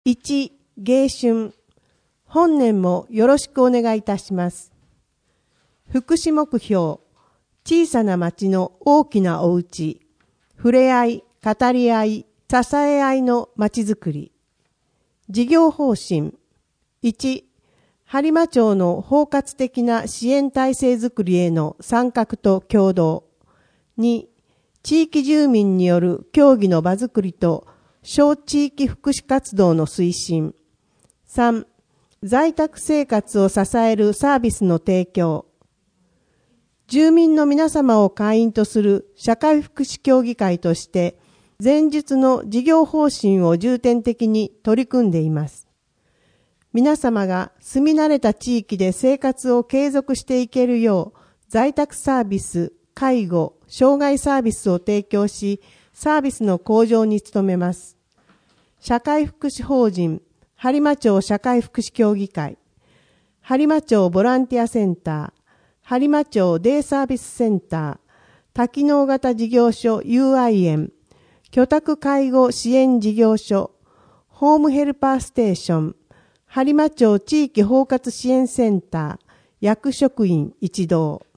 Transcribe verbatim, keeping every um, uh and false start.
いち、迎春。本年もよろしくお願いいたします。福祉目標。小さな町の大きなお家。触れ合い、語り合い、支え合いの町づくり。事業方針。いち、播磨町の包括的な支援体制づくりへの参画と協働。に、地域住民による協議の場づくりと小地域福祉活動の推進。さん、在宅生活を支えるサービスの提供。住民の皆様を会員とする社会福祉協議会として、前述の事業方針を重点的に取り組んでいます。皆様が住み慣れた地域で生活を継続していけるよう、在宅サービス、介護、障害サービスを提供し、サービスの向上に努めます。社会福祉法人、播磨町社会福祉協議会、播磨町ボランティアセンター、播磨町デイサービスセンター、多機能型事業所 ユーアイ 園、居宅介護支援事業所、ホームヘルパーステーション、播磨町地域包括支援センター、役職員一同。